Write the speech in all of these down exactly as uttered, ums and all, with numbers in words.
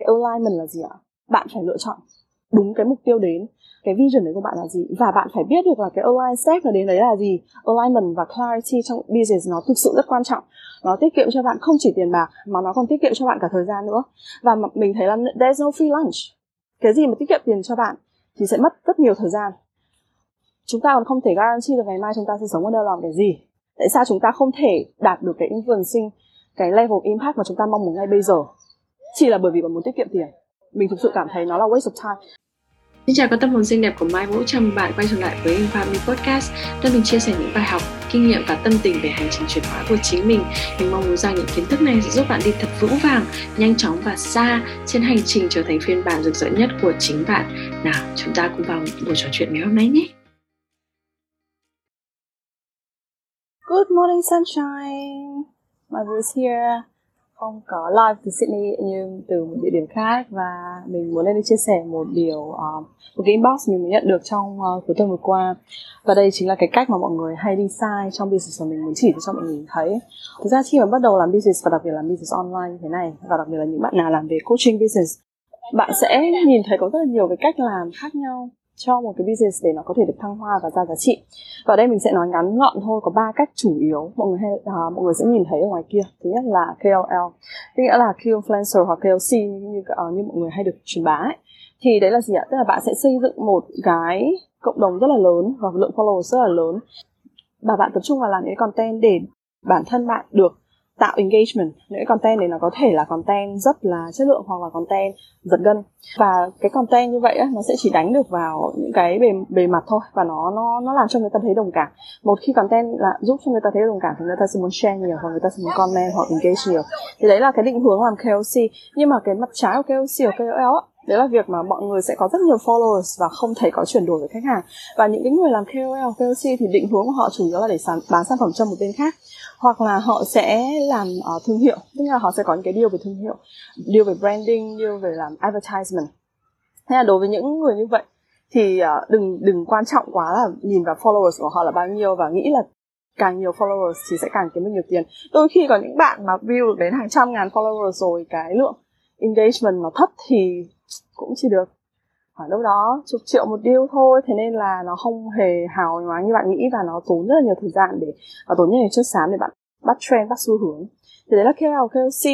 alignment là gì ạ? Bạn phải lựa chọn đúng cái mục tiêu đến, cái vision đấy của bạn là gì, và bạn phải biết được là cái align step nó đến đấy là gì. Alignment và clarity trong business nó thực sự rất quan trọng. Nó tiết kiệm cho bạn không chỉ tiền bạc mà nó còn tiết kiệm cho bạn cả thời gian nữa. Và mình thấy là there's no free lunch. Cái gì mà tiết kiệm tiền cho bạn thì sẽ mất rất nhiều thời gian. Chúng ta còn không thể guarantee được ngày mai chúng ta sẽ sống ở đâu, làm cái gì. Tại sao chúng ta không thể đạt được cái influencing, cái level impact mà chúng ta mong muốn ngay bây giờ, chỉ là bởi vì bạn muốn tiết kiệm tiền? Mình thực sự cảm thấy nó là waste of time. Xin chào các tâm hồn xinh đẹp của Mai Vũ, chào mừng bạn quay trở lại với Infamy Podcast, nơi mình chia sẻ những bài học, kinh nghiệm và tâm tình về hành trình chuyển hóa của chính mình. Mình mong muốn rằng những kiến thức này sẽ giúp bạn đi thật vững vàng, nhanh chóng và xa trên hành trình trở thành phiên bản rực rỡ nhất của chính bạn. Nào, chúng ta cùng vào buổi trò chuyện ngày hôm nay nhé. Good morning sunshine, Mai Vũ is here. Không có live từ Sydney nhưng từ một địa điểm khác, và mình muốn lên đây chia sẻ một điều, uh, một cái inbox mình mới nhận được trong uh, cuối tuần vừa qua. Và đây chính là cái cách mà mọi người hay đi sai trong business, và mình muốn chỉ cho mọi người thấy. Thực ra khi mà bắt đầu làm business, và đặc biệt là business online như thế này, và đặc biệt là những bạn nào làm về coaching business, bạn sẽ nhìn thấy có rất là nhiều cái cách làm khác nhau cho một cái business để nó có thể được thăng hoa và ra giá trị. Và ở đây mình sẽ nói ngắn gọn thôi, có ba cách chủ yếu mọi người hay, uh, mọi người sẽ nhìn thấy ở ngoài kia. Thứ nhất là K O L, tức nghĩa là Key Influencer hoặc K O C như, uh, như mọi người hay được truyền bá ấy. Thì đấy là gì ạ? Tức là bạn sẽ xây dựng một cái cộng đồng rất là lớn và lượng followers rất là lớn, và bạn tập trung vào làm những content để bản thân bạn được tạo engagement. Những content này nó có thể là content rất là chất lượng hoặc là content giật gân, và cái content như vậy á, nó sẽ chỉ đánh được vào những cái bề bề mặt thôi, và nó nó nó làm cho người ta thấy đồng cảm. Một khi content là giúp cho người ta thấy đồng cảm thì người ta sẽ muốn share nhiều, hoặc người ta sẽ muốn comment hoặc engage nhiều. Thì đấy là cái định hướng làm K O C. Nhưng mà cái mặt trái của K O C và K O L á, đấy là việc mà mọi người sẽ có rất nhiều followers và không thể có chuyển đổi với khách hàng. Và những cái người làm K O L, K O C thì định hướng của họ chủ yếu là để sản, bán sản phẩm cho một bên khác, hoặc là họ sẽ làm uh, thương hiệu, tức là họ sẽ có những cái deal về thương hiệu, deal về branding, deal về làm advertisement. Thế là đối với những người như vậy thì uh, đừng đừng quan trọng quá là nhìn vào followers của họ là bao nhiêu và nghĩ là càng nhiều followers thì sẽ càng kiếm được nhiều tiền. Đôi khi có những bạn mà view được đến hàng trăm ngàn followers rồi, cái lượng engagement nó thấp thì cũng chỉ được khoảng đâu đó chục triệu một deal thôi. Thế nên là nó không hề hào nhoáng như bạn nghĩ, và nó tốn rất là nhiều thời gian để và tốn rất nhiều chất xám để bạn bắt trend, bắt xu hướng. Thì đấy là K O L, K O C.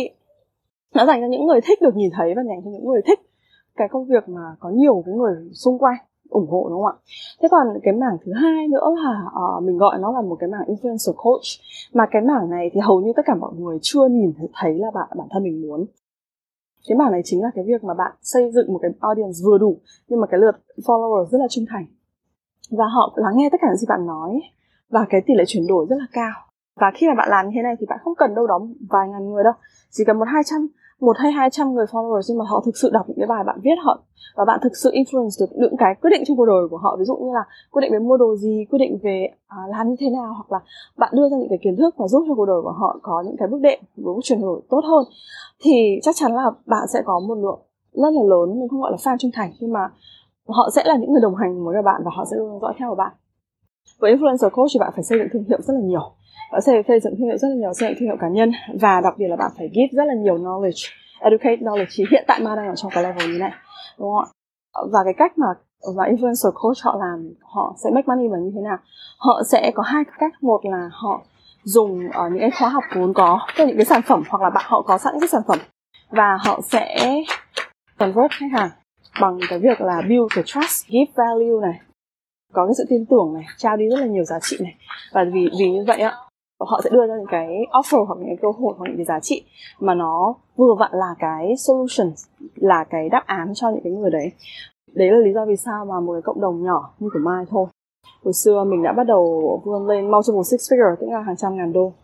Nó dành cho những người thích được nhìn thấy, và dành cho những người thích cái công việc mà có nhiều cái người xung quanh ủng hộ, đúng không ạ? Thế còn cái mảng thứ hai nữa là uh, mình gọi nó là một cái mảng influencer coach. Mà cái mảng này thì hầu như tất cả mọi người chưa nhìn thấy là bạn bản thân mình muốn. Cái mảng này chính là cái việc mà bạn xây dựng một cái audience vừa đủ, nhưng mà cái lượt follower rất là trung thành, và họ lắng nghe tất cả những gì bạn nói, và cái tỷ lệ chuyển đổi rất là cao. Và khi mà bạn làm như thế này thì bạn không cần đâu đó vài ngàn người đâu, chỉ cần một hai trăm một hay hai trăm người followers, nhưng mà họ thực sự đọc những cái bài bạn viết họ, và bạn thực sự influence được những cái quyết định trong cuộc đời của họ. Ví dụ như là quyết định về mua đồ gì, quyết định về à, làm như thế nào, hoặc là bạn đưa ra những cái kiến thức và giúp cho cuộc đời của họ có những cái bước đệm, bước chuyển đổi tốt hơn, thì chắc chắn là bạn sẽ có một lượng rất là lớn, mình không gọi là fan trung thành, nhưng mà họ sẽ là những người đồng hành với các bạn, và họ sẽ luôn dõi theo bạn. Với influencer coach thì bạn phải xây dựng thương hiệu rất là nhiều, bạn sẽ xây dựng thương hiệu rất là nhiều, xây dựng thương hiệu cá nhân, và đặc biệt là bạn phải give rất là nhiều knowledge, educate knowledge. Thì hiện tại Mai đang ở trong cái level như này, đúng không ạ? Và cái cách mà và influencer coach họ làm, họ sẽ make money bằng như thế nào? Họ sẽ có hai cách. Một là họ dùng uh, những cái khóa học vốn có, tức những cái sản phẩm, hoặc là bạn họ có sẵn cái sản phẩm, và họ sẽ convert khách hàng bằng cái việc là build the trust, give value này, có cái sự tin tưởng này, trao đi rất là nhiều giá trị này. Và vì vì như vậy á, họ sẽ đưa ra những cái offer hoặc những cái cơ hội hoặc những cái giá trị mà nó vừa vặn là cái solution, là cái đáp án cho những cái người đấy. Đấy là lý do vì sao mà một cái cộng đồng nhỏ như của Mai thôi, hồi xưa mình đã bắt đầu vươn lên multiple six figure, tức là hàng trăm ngàn đô,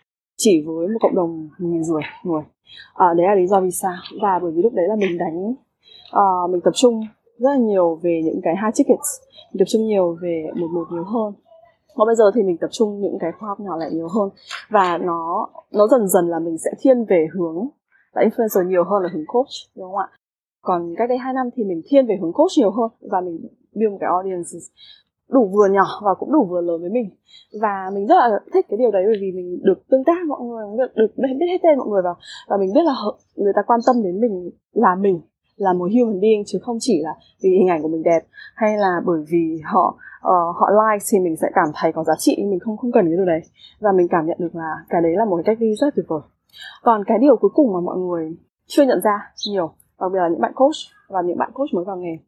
chỉ với một cộng đồng một nghìn rưỡi người. À, đấy là lý do vì sao. Và bởi vì lúc đấy là mình đánh uh, mình tập trung rất là nhiều về những cái high tickets, mình tập trung nhiều về một một nhiều hơn. Còn bây giờ thì mình tập trung những cái khoa học nhỏ lại nhiều hơn, và nó nó dần dần là mình sẽ thiên về hướng là influencer nhiều hơn là hướng coach, đúng không ạ? Còn cách đây hai năm thì mình thiên về hướng coach nhiều hơn, và mình build một cái audience đủ vừa nhỏ và cũng đủ vừa lớn với mình. Và mình rất là thích cái điều đấy, bởi vì mình được tương tác với mọi người, mình được, được biết hết tên mọi người vào, và mình biết là người ta quan tâm đến mình là mình là một human being, chứ không chỉ là vì hình ảnh của mình đẹp hay là bởi vì họ uh, họ like thì mình sẽ cảm thấy có giá trị. Mình không không cần cái điều đấy, và mình cảm nhận được là cái đấy là một cái cách đi rất tuyệt vời. Còn cái điều cuối cùng mà mọi người chưa nhận ra nhiều, đặc biệt là những bạn coach và những bạn coach mới vào nghề,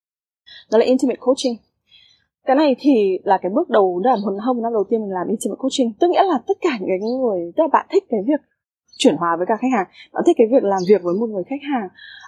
đó là intimate coaching. Cái này thì là cái bước đầu, đó là một hơn một năm đầu tiên mình làm intimate coaching. Tức nghĩa là tất cả những cái người, tức là bạn thích cái việc chuyển hóa với cả khách hàng, bạn thích cái việc làm việc với một người khách hàng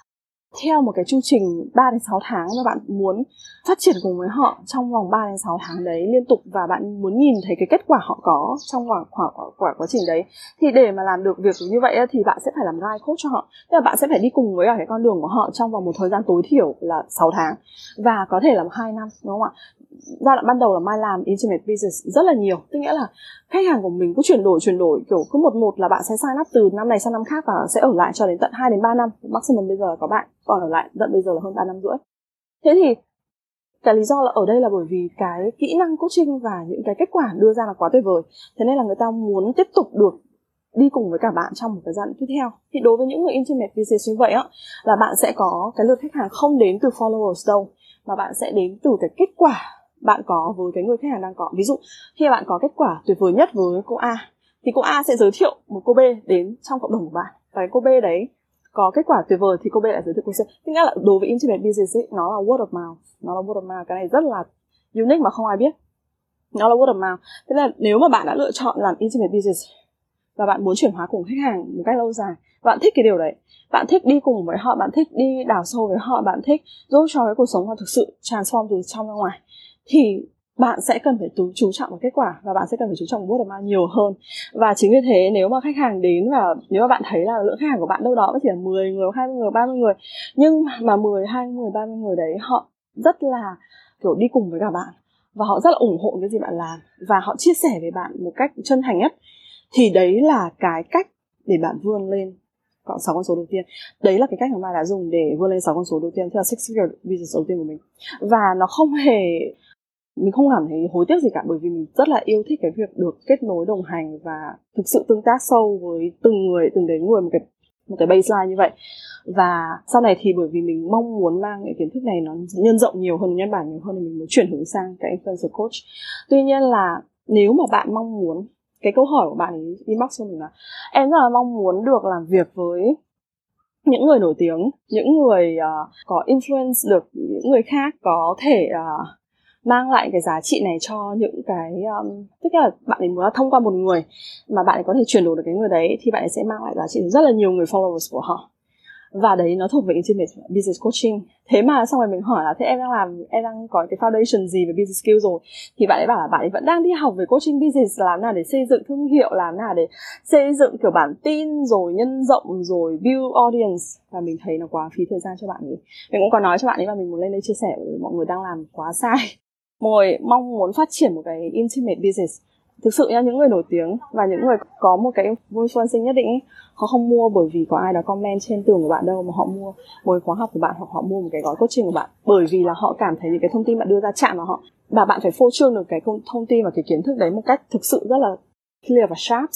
theo một cái chu trình ba đến sáu tháng, và bạn muốn phát triển cùng với họ trong vòng ba đến sáu tháng đấy liên tục, và bạn muốn nhìn thấy cái kết quả họ có trong khoảng quả, quả, quả quá trình đấy. Thì để mà làm được việc như vậy thì bạn sẽ phải làm guide coach cho họ. Tức là bạn sẽ phải đi cùng với cả cái con đường của họ trong vòng một thời gian tối thiểu là sáu tháng, và có thể là hai năm, đúng không ạ? Giai đoạn ban đầu là Mai làm intimate business rất là nhiều, tức nghĩa là khách hàng của mình cứ chuyển đổi chuyển đổi kiểu cứ một một là bạn sẽ sign up từ năm này sang năm khác và sẽ ở lại cho đến tận hai đến ba năm. Maximum bây giờ có bạn còn ở lại tận bây giờ là hơn ba năm rưỡi. Thế thì cái lý do là ở đây là bởi vì cái kỹ năng coaching và những cái kết quả đưa ra là quá tuyệt vời, thế nên là người ta muốn tiếp tục được đi cùng với cả bạn trong một cái giai đoạn tiếp theo. Thì đối với những người intimate business như vậy á, là bạn sẽ có cái lượt khách hàng không đến từ followers đâu, mà bạn sẽ đến từ cái kết quả bạn có với cái người khách hàng đang có. Ví dụ khi bạn có kết quả tuyệt vời nhất với cô A, thì cô A sẽ giới thiệu một cô B đến trong cộng đồng của bạn, và cái cô B đấy có kết quả tuyệt vời thì cô B lại giới thiệu cô C. Tức là đối với intimate business ấy, nó là word of mouth, nó là word of mouth. Cái này rất là unique mà không ai biết, nó là word of mouth. Thế là nếu mà bạn đã lựa chọn làm intimate business và bạn muốn chuyển hóa cùng khách hàng một cách lâu dài, bạn thích cái điều đấy, bạn thích đi cùng với họ, bạn thích đi đào sâu với họ, bạn thích giúp cho cái cuộc sống họ thực sự transform từ trong ra ngoài, thì bạn sẽ cần phải chú trọng vào kết quả, và bạn sẽ cần phải chú trọng vào word of mouth nhiều hơn. Và chính vì thế nếu mà khách hàng đến, và nếu mà bạn thấy là lượng khách hàng của bạn đâu đó chỉ là mười người, hai mươi người, ba mươi người, nhưng mà mười, hai mươi, ba mươi người đấy họ rất là kiểu đi cùng với cả bạn, và họ rất là ủng hộ cái gì bạn làm, và họ chia sẻ với bạn một cách chân thành nhất, thì đấy là cái cách để bạn vươn lên còn sáu con số đầu tiên. Đấy là cái cách mà Mai đã dùng để vươn lên sáu con số đầu tiên, tức là six figure business đầu tiên của mình. Và nó không hề, mình không cảm thấy hối tiếc gì cả, bởi vì mình rất là yêu thích cái việc được kết nối, đồng hành và thực sự tương tác sâu với từng người, từng đến người một cái một cái baseline như vậy. Và sau này thì bởi vì mình mong muốn mang cái kiến thức này nó nhân rộng nhiều hơn, nhân bản nhiều hơn, thì mình mới chuyển hướng sang cái influencer coach. Tuy nhiên là nếu mà bạn mong muốn, cái câu hỏi của bạn ấy inbox cho mình là em rất là mong muốn được làm việc với những người nổi tiếng, những người uh, có influence được những người khác, có thể uh, mang lại cái giá trị này cho những cái um, tức là bạn ấy muốn là thông qua một người mà bạn ấy có thể chuyển đổi được cái người đấy, thì bạn ấy sẽ mang lại giá trị rất là nhiều người followers của họ. Và đấy nó thuộc về intimate business coaching. Thế mà xong rồi mình hỏi là thế em đang làm, em đang có cái foundation gì về business skill rồi, thì bạn ấy bảo là bạn ấy vẫn đang đi học về coaching business, làm nào để xây dựng thương hiệu, làm nào để xây dựng kiểu bản tin, rồi nhân rộng, rồi build audience. Và mình thấy nó quá phí thời gian cho bạn ấy. Mình cũng có nói cho bạn ấy và mình muốn lên đây chia sẻ với mọi người đang làm quá sai. Mọi người mong muốn phát triển một cái intimate business, thực sự nha, những người nổi tiếng và những người có một cái influencing nhất định ấy, họ không mua bởi vì có ai đó comment trên tường của bạn đâu, mà họ mua một cái khóa học của bạn, hoặc họ mua một cái gói coaching của bạn bởi vì là họ cảm thấy những cái thông tin bạn đưa ra chạm vào họ, và bạn phải phô trương được cái thông tin và cái kiến thức đấy một cách thực sự rất là clear và sharp.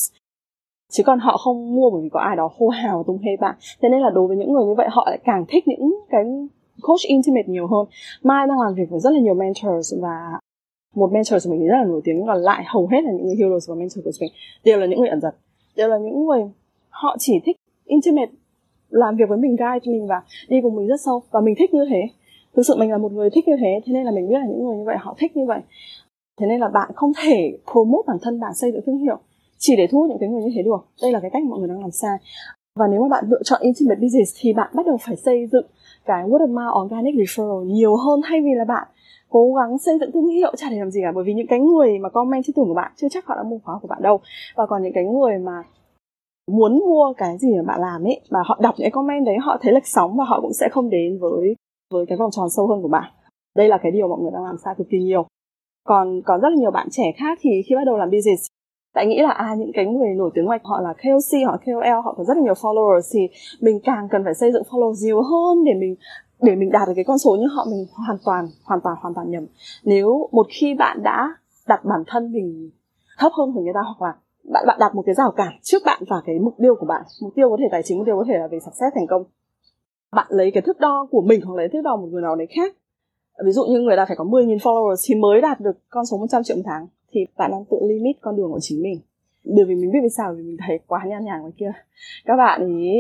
Chứ còn họ không mua bởi vì có ai đó hô hào tung hê bạn. Thế nên là đối với những người như vậy, họ lại càng thích những cái coach intimate nhiều hơn. Mai đang làm việc với rất là nhiều mentors, và một mentor của mình rất là nổi tiếng, còn lại hầu hết là những người heroes và mentor của mình đều là những người ẩn dật, đều là những người họ chỉ thích intimate, làm việc với mình, guide cho mình và đi cùng mình rất sâu, và mình thích như thế. Thực sự mình là một người thích như thế, thế nên là mình biết là những người như vậy họ thích như vậy. Thế nên là bạn không thể promote bản thân bạn, xây dựng thương hiệu chỉ để thu hút những cái người như thế được. Đây là cái cách mọi người đang làm sai. Và nếu mà bạn lựa chọn intimate business thì bạn bắt đầu phải xây dựng cái word of mouth organic referral nhiều hơn, thay vì là bạn cố gắng xây dựng thương hiệu chả để làm gì cả. Bởi vì những cái người mà comment trên tường của bạn chưa chắc họ đã mua khóa của bạn đâu. Và còn những cái người mà muốn mua cái gì mà bạn làm ấy, mà họ đọc những comment đấy, họ thấy lệch sóng và họ cũng sẽ không đến với với cái vòng tròn sâu hơn của bạn. Đây là cái điều mọi người đang làm sai cực kỳ nhiều. Còn có rất là nhiều bạn trẻ khác thì khi bắt đầu làm business, tại nghĩ là à những cái người nổi tiếng ngoài họ là ca o xê, họ ca o lờ, họ có rất là nhiều followers, thì mình càng cần phải xây dựng followers nhiều hơn để mình để mình đạt được cái con số như họ, mình hoàn toàn hoàn toàn hoàn toàn nhầm. Nếu một khi bạn đã đặt bản thân mình thấp hơn của người ta, hoặc là bạn bạn đặt một cái rào cản trước bạn và cái mục tiêu của bạn, mục tiêu có thể tài chính, mục tiêu có thể là về success, thành công, bạn lấy cái thước đo của mình hoặc lấy thước đo một người nào đấy khác, ví dụ như người ta phải có mười nghìn followers thì mới đạt được con số một trăm triệu một tháng, thì bạn đang tự limit con đường của chính mình. Bởi vì mình biết vì sao, vì mình thấy quá nhan nhản ngoài kia. Các bạn ý,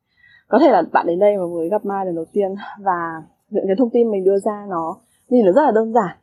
có thể là bạn đến đây và mới gặp Mai lần đầu tiên, và những cái thông tin mình đưa ra nó nhìn nó rất là đơn giản,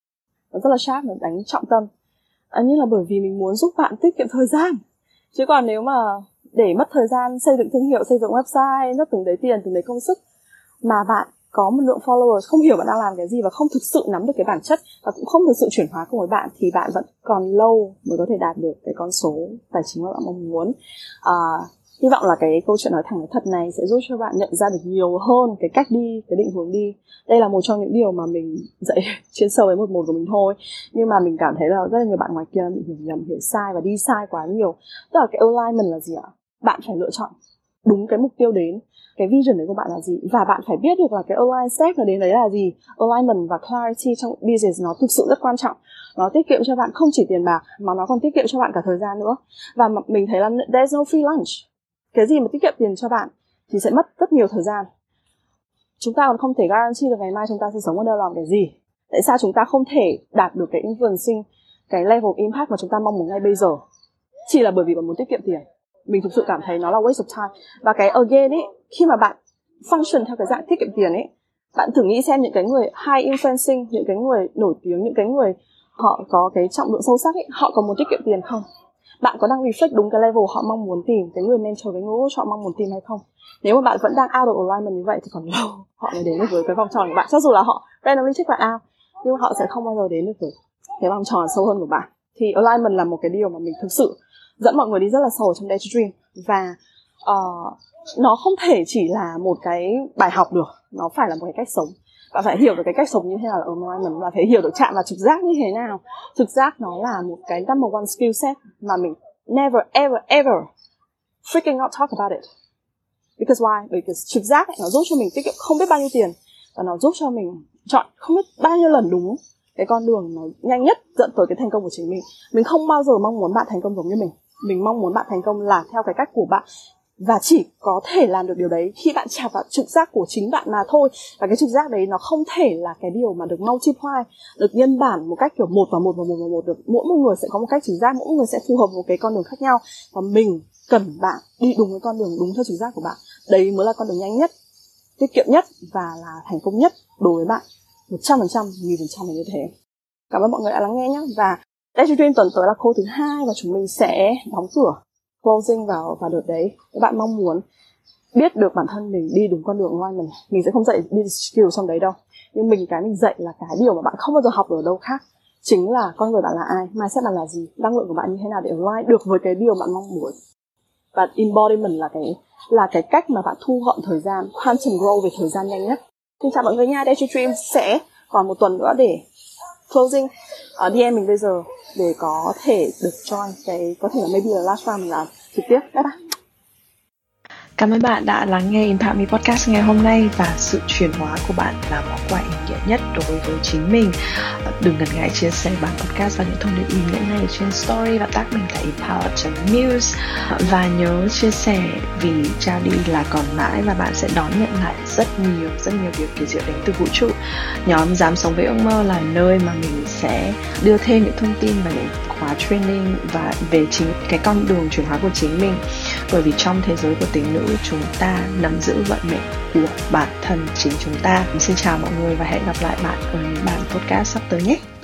nó rất là sharp, nó đánh trọng tâm, à, như là bởi vì mình muốn giúp bạn tiết kiệm thời gian. Chứ còn nếu mà để mất thời gian xây dựng thương hiệu, xây dựng website, mất từng đấy tiền, từng đấy công sức, mà bạn có một lượng followers không hiểu bạn đang làm cái gì và không thực sự nắm được cái bản chất và cũng không thực sự chuyển hóa cùng với bạn, thì bạn vẫn còn lâu mới có thể đạt được cái con số tài chính mà bạn mong muốn. À, hy vọng là cái câu chuyện nói thẳng nói thật này sẽ giúp cho bạn nhận ra được nhiều hơn cái cách đi, cái định hướng đi. Đây là một trong những điều mà mình dạy chuyên sâu với một một của mình thôi, nhưng mà mình cảm thấy là rất là nhiều bạn ngoài kia bị hiểu nhầm, hiểu sai và đi sai quá nhiều. Tức là cái alignment là gì ạ? Bạn phải lựa chọn đúng cái mục tiêu đến, cái vision đấy của bạn là gì, và bạn phải biết được là cái align step nó đến đấy là gì. Alignment và clarity trong business nó thực sự rất quan trọng. Nó tiết kiệm cho bạn không chỉ tiền bạc mà nó còn tiết kiệm cho bạn cả thời gian nữa. Và mình thấy là there's no free lunch. Cái gì mà tiết kiệm tiền cho bạn thì sẽ mất rất nhiều thời gian. Chúng ta còn không thể guarantee được ngày mai chúng ta sẽ sống ở đâu, làm cái gì. Tại sao chúng ta không thể đạt được cái influencing, cái level impact mà chúng ta mong muốn ngay bây giờ, chỉ là bởi vì bạn muốn tiết kiệm tiền? Mình thực sự cảm thấy nó là waste of time. Và cái again ấy, khi mà bạn function theo cái dạng tiết kiệm tiền ấy, bạn thử nghĩ xem những cái người high influencing, những cái người nổi tiếng, những cái người họ có cái trọng lượng sâu sắc ấy, họ có muốn tiết kiệm tiền không? Bạn có đang reflect đúng cái level họ mong muốn tìm, cái người mentor, cái người coach họ mong muốn tìm hay không? Nếu mà bạn vẫn đang out of alignment như vậy thì còn lâu họ mới đến được với cái vòng tròn của bạn. Cho dù là họ randomly check bạn out, nhưng họ sẽ không bao giờ đến được với cái vòng tròn sâu hơn của bạn. Thì alignment là một cái điều mà mình thực sự dẫn mọi người đi rất là sâu trong Dare to Dream. Và uh, nó không thể chỉ là một cái bài học được, nó phải là một cái cách sống. Bạn phải hiểu được cái cách sống như thế nào là alignment, và phải hiểu được chạm vào trực giác như thế nào. Trực giác nó là một cái number one skill set mà mình never ever ever freaking out talk about it. Because why? Because trực giác ấy, nó giúp cho mình tiết kiệm không biết bao nhiêu tiền, và nó giúp cho mình chọn không biết bao nhiêu lần đúng cái con đường nó nhanh nhất dẫn tới cái thành công của chính mình. Mình không bao giờ mong muốn bạn thành công giống như mình. Mình mong muốn bạn thành công là theo cái cách của bạn, và chỉ có thể làm được điều đấy khi bạn chạm vào trực giác của chính bạn mà thôi. Và cái trực giác đấy nó không thể là cái điều mà được multiply, được nhân bản một cách kiểu một và một và một và một được. Mỗi một người sẽ có một cách trực giác, mỗi người sẽ phù hợp một cái con đường khác nhau, và mình cần bạn đi đúng cái con đường đúng theo trực giác của bạn. Đấy mới là con đường nhanh nhất, tiết kiệm nhất và là thành công nhất đối với bạn. một trăm phần trăm, một nghìn phần trăm là như thế. Cảm ơn mọi người đã lắng nghe nhé. Và Dare to Dream tuần tới là câu thứ hai, và chúng mình sẽ đóng cửa, closing vào vào đợt đấy. Các bạn mong muốn biết được bản thân mình đi đúng con đường online mình, mình sẽ không dạy business skill trong đấy đâu. Nhưng mình cái mình dạy là cái điều mà bạn không bao giờ học ở đâu khác. Chính là con người bạn là ai, mindset bạn là gì, năng lượng của bạn như thế nào để align được với cái điều bạn mong muốn. Và embodiment là cái là cái cách mà bạn thu gọn thời gian, quantum grow về thời gian nhanh nhất. Xin chào mọi người nha. Dare to Dream sẽ còn một tuần nữa để closing. uh, đê em mình bây giờ để có thể được join cái, có thể là maybe là last round mình làm trực tiếp. Bye bye. Cảm ơn bạn đã lắng nghe Impact Me Podcast ngày hôm nay, và sự chuyển hóa của bạn là món quà ý nghĩa nhất đối với chính mình. Đừng ngần ngại chia sẻ bản podcast và những thông điệp ý nghĩa này trên story và tag mình là empower chấm news. Và nhớ chia sẻ vì trao đi là còn mãi, và bạn sẽ đón nhận lại rất nhiều, rất nhiều điều kỳ diệu đến từ vũ trụ. Nhóm Dám Sống Với Ước Mơ là nơi mà mình sẽ đưa thêm những thông tin và những khóa training và về chính cái con đường chuyển hóa của chính mình. Bởi vì trong thế giới của tính nữ, chúng ta nắm giữ vận mệnh của bản thân chính chúng ta. Xin chào mọi người và hẹn gặp lại bạn ở những bản podcast sắp tới nhé.